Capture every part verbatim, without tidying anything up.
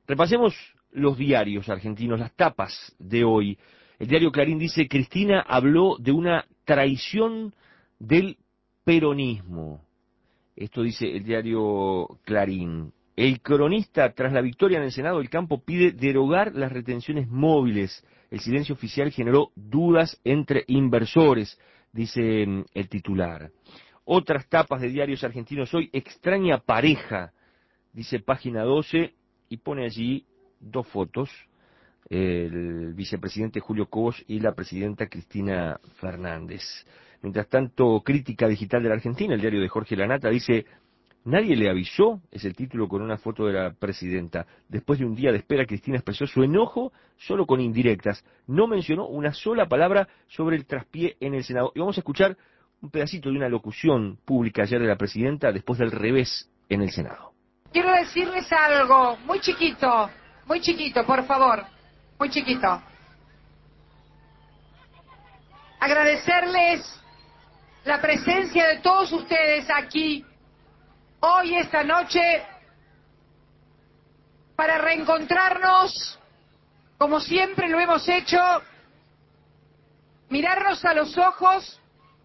Repasemos los diarios argentinos, las tapas de hoy. El diario Clarín dice: Cristina habló de una traición del peronismo. Esto dice el diario Clarín. El cronista: tras la victoria en el Senado, el campo pide derogar las retenciones móviles. El silencio oficial generó dudas entre inversores, dice el titular. Otras tapas de diarios argentinos hoy: extraña pareja, dice Página doce, y pone allí dos fotos, el vicepresidente Julio Cobos y la presidenta Cristina Fernández. Mientras tanto, Crítica Digital de la Argentina, el diario de Jorge Lanata, dice: nadie le avisó, es el título con una foto de la presidenta. Después de un día de espera, Cristina expresó su enojo solo con indirectas. No mencionó una sola palabra sobre el traspié en el Senado. Y vamos a escuchar un pedacito de una locución pública ayer de la presidenta después del revés en el Senado. Quiero decirles algo muy chiquito, muy chiquito, por favor, muy chiquito. Agradecerles la presencia de todos ustedes aquí, hoy, esta noche, para reencontrarnos, como siempre lo hemos hecho, mirarnos a los ojos,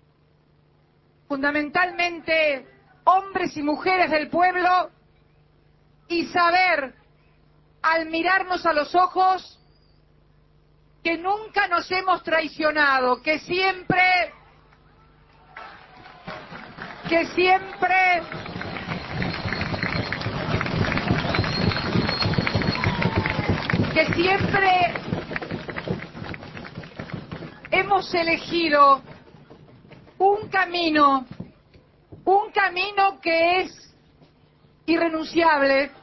fundamentalmente hombres y mujeres del pueblo, y saber, al mirarnos a los ojos, que nunca nos hemos traicionado, que siempre, que siempre, que siempre hemos elegido un camino, un camino que es irrenunciable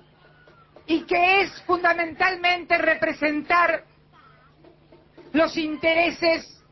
y que es fundamentalmente representar los intereses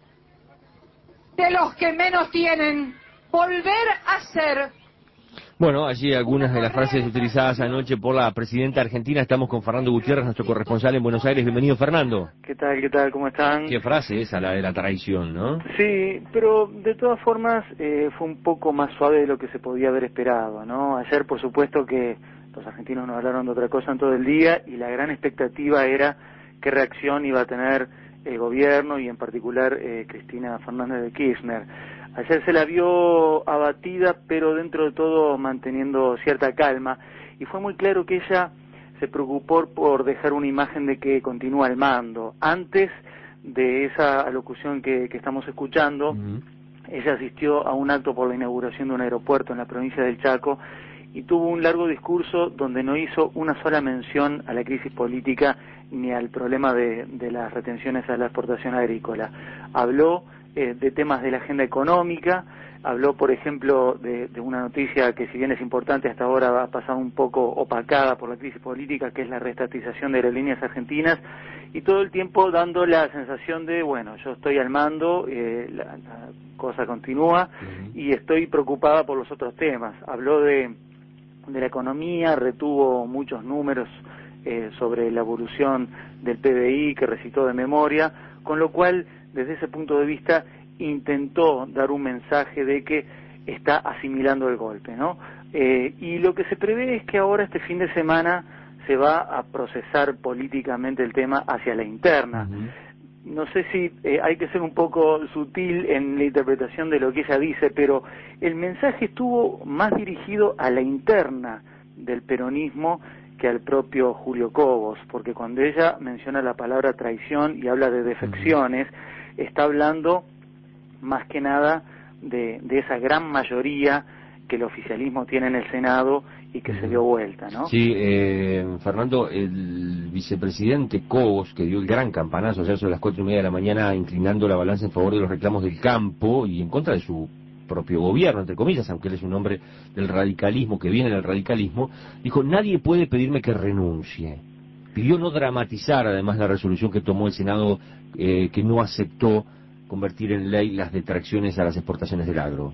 de los que menos tienen, volver a ser. Bueno, allí algunas de las frases utilizadas anoche por la presidenta argentina. Estamos con Fernando Gutiérrez, nuestro corresponsal en Buenos Aires. Bienvenido, Fernando. ¿Qué tal, qué tal? ¿Cómo están? Qué frase esa, la de la traición, ¿no? Sí, pero de todas formas eh, fue un poco más suave de lo que se podía haber esperado, ¿no? Ayer, por supuesto, que los argentinos nos hablaron de otra cosa en todo el día y la gran expectativa era qué reacción iba a tener el gobierno y en particular eh, Cristina Fernández de Kirchner. Ayer se la vio abatida, pero dentro de todo manteniendo cierta calma, y fue muy claro que ella se preocupó por dejar una imagen de que continúa al mando. Antes de esa alocución que, que estamos escuchando, uh-huh. ella asistió a un acto por la inauguración de un aeropuerto en la provincia del Chaco y tuvo un largo discurso donde no hizo una sola mención a la crisis política ni al problema de, de las retenciones a la exportación agrícola. Habló eh, de temas de la agenda económica, habló, por ejemplo, de, de una noticia que, si bien es importante, hasta ahora ha pasado un poco opacada por la crisis política, que es la reestatización de aerolíneas argentinas, y todo el tiempo dando la sensación de, bueno, yo estoy al mando, eh, la, la cosa continúa, uh-huh. y estoy preocupada por los otros temas. Habló de, de la economía, retuvo muchos números eh, sobre la evolución del P B I que recitó de memoria, con lo cual, desde ese punto de vista, intentó dar un mensaje de que está asimilando el golpe, ¿no? Eh, y lo que se prevé es que ahora, este fin de semana, se va a procesar políticamente el tema hacia la interna. Uh-huh. No sé si eh, hay que ser un poco sutil en la interpretación de lo que ella dice, pero el mensaje estuvo más dirigido a la interna del peronismo que al propio Julio Cobos, porque cuando ella menciona la palabra traición y habla de defecciones, uh-huh. está hablando más que nada de, de esa gran mayoría que el oficialismo tiene en el Senado y que uh-huh. se dio vuelta, ¿no? Sí, eh, Fernando, el vicepresidente Cobos, que dio el gran campanazo ayer sobre las cuatro y media de la mañana, inclinando la balanza en favor de los reclamos del campo y en contra de su propio gobierno, entre comillas, aunque él es un hombre del radicalismo, que viene del radicalismo, dijo: nadie puede pedirme que renuncie. Pidió no dramatizar, además, la resolución que tomó el Senado, eh, que no aceptó convertir en ley las detracciones a las exportaciones del agro.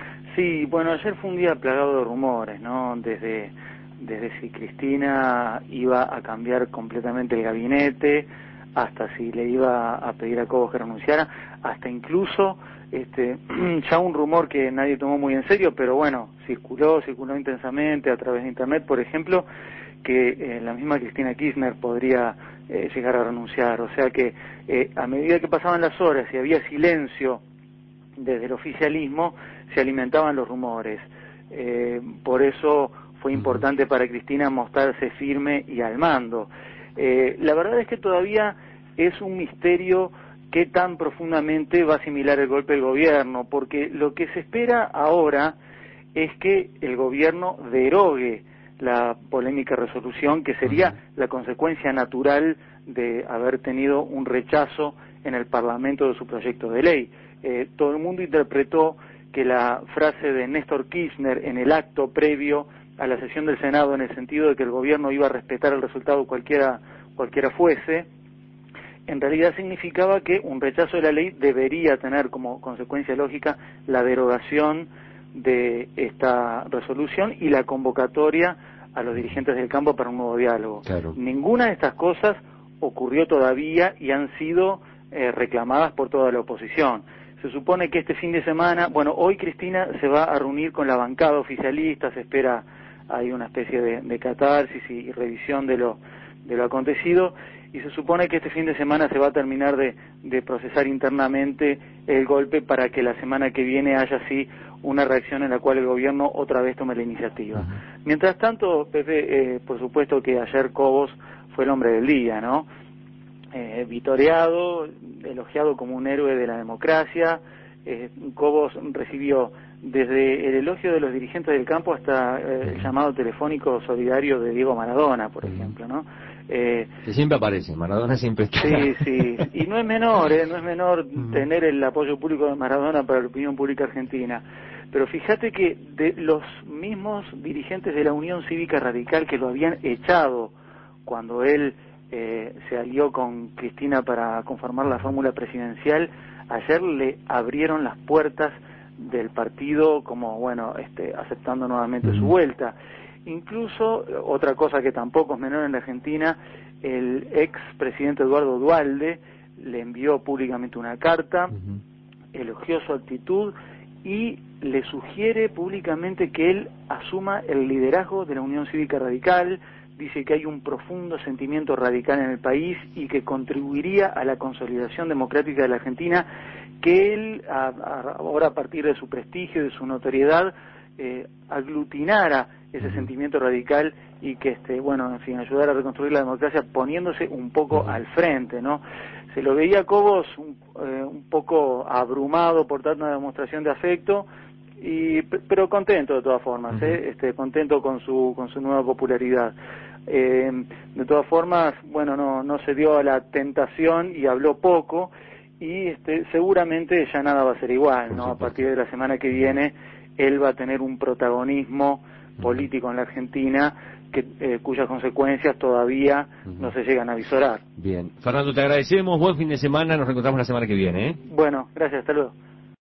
Sí, bueno, ayer fue un día plagado de rumores, ¿no? Desde, desde si Cristina iba a cambiar completamente el gabinete, hasta si le iba a pedir a Cobos que renunciara, hasta incluso este ya un rumor que nadie tomó muy en serio, pero bueno, circuló, circuló intensamente a través de internet, por ejemplo, que eh, la misma Cristina Kirchner podría eh, llegar a renunciar. O sea que eh, a medida que pasaban las horas y había silencio desde el oficialismo, se alimentaban los rumores. Eh, por eso fue importante para Cristina mostrarse firme y al mando. Eh, la verdad es que todavía es un misterio qué tan profundamente va a asimilar el golpe del gobierno, porque lo que se espera ahora es que el gobierno derogue la polémica resolución, que sería la consecuencia natural de haber tenido un rechazo en el Parlamento de su proyecto de ley. Eh, todo el mundo interpretó que la frase de Néstor Kirchner en el acto previo a la sesión del Senado, en el sentido de que el gobierno iba a respetar el resultado cualquiera, cualquiera fuese, en realidad significaba que un rechazo de la ley debería tener como consecuencia lógica la derogación de esta resolución y la convocatoria a los dirigentes del campo para un nuevo diálogo. Claro. Ninguna de estas cosas ocurrió todavía y han sido eh, reclamadas por toda la oposición. Se supone que este fin de semana, bueno, hoy Cristina se va a reunir con la bancada oficialista, se espera, hay una especie de, de catarsis y, y revisión de lo, de lo acontecido, y se supone que este fin de semana se va a terminar de, de procesar internamente el golpe para que la semana que viene haya así una reacción en la cual el gobierno otra vez tome la iniciativa. Uh-huh. Mientras tanto, Pepe, eh, por supuesto que ayer Cobos fue el hombre del día, ¿no? Eh, vitoreado, elogiado como un héroe de la democracia. eh, Cobos recibió desde el elogio de los dirigentes del campo hasta eh, el llamado telefónico solidario de Diego Maradona, por ejemplo, ¿no? Eh, que siempre aparece, Maradona siempre está. Sí, sí, y no es menor, ¿eh? no es menor tener el apoyo público de Maradona para la opinión pública argentina. Pero fíjate que de los mismos dirigentes de la Unión Cívica Radical que lo habían echado cuando él eh, se alió con Cristina para conformar la fórmula presidencial, ayer le abrieron las puertas del partido como, bueno, este, aceptando nuevamente uh-huh. su vuelta. Incluso, otra cosa que tampoco es menor en la Argentina, el ex presidente Eduardo Duhalde le envió públicamente una carta, uh-huh. elogió su actitud y le sugiere públicamente que él asuma el liderazgo de la Unión Cívica Radical. Dice que hay un profundo sentimiento radical en el país y que contribuiría a la consolidación democrática de la Argentina, que él, a, a, ahora a partir de su prestigio y de su notoriedad, eh, aglutinara ese uh-huh. sentimiento radical y que, este, bueno, en fin, ayudara a reconstruir la democracia poniéndose un poco uh-huh. al frente, ¿no? Se lo veía a Cobos un, eh, un poco abrumado por dar una demostración de afecto, y pero contento de todas formas, uh-huh. ¿eh? este, contento con su con su nueva popularidad. Eh, de todas formas, bueno, no no se dio a la tentación y habló poco, y este, seguramente ya nada va a ser igual, ¿no? A partir de la semana que viene él va a tener un protagonismo político en la Argentina que eh, cuyas consecuencias todavía uh-huh. no se llegan a visorar. Bien, Fernando, te agradecemos, buen fin de semana, nos reencontramos la semana que viene, ¿eh? Bueno, gracias, hasta luego.